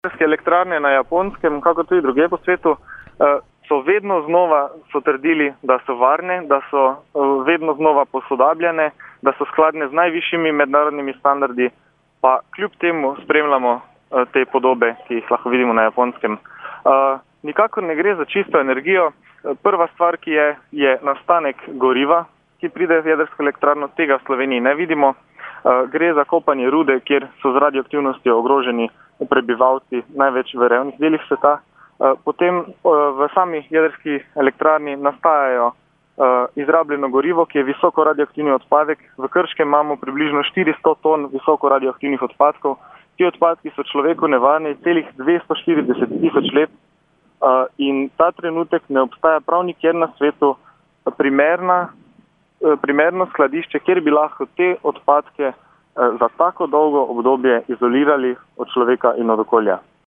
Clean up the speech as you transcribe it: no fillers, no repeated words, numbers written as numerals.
Jedrske elektrarne na Japonskem, kako tudi druge po svetu, so vedno znova trdili, da so varne, da so vedno znova posodabljene, da so skladne z najvišjimi mednarodnimi standardi, pa kljub temu spremljamo te podobe, ki jih lahko vidimo na Japonskem. Nikakor ne gre za čisto energijo. Prva stvar, ki je nastanek goriva, ki pride v jedrsko elektrarno, tega v Sloveniji ne vidimo. Gre za kopanje rude, kjer so z radioaktivnostjo ogroženi prebivalci, največ v revnih delih sveta. Potem v sami jedrski elektrarni nastajajo izrabljeno gorivo, ki je visoko radioaktivni odpadek. V Krškem imamo približno 400 ton visoko radioaktivnih odpadkov. Ti odpadki so človeku nevarni celih 240 tisoč let in ta trenutek ne obstaja prav nikjer na svetu primerno skladišče, kjer bi lahko te odpadke za tako dolgo obdobje izolirali od človeka in od okolja.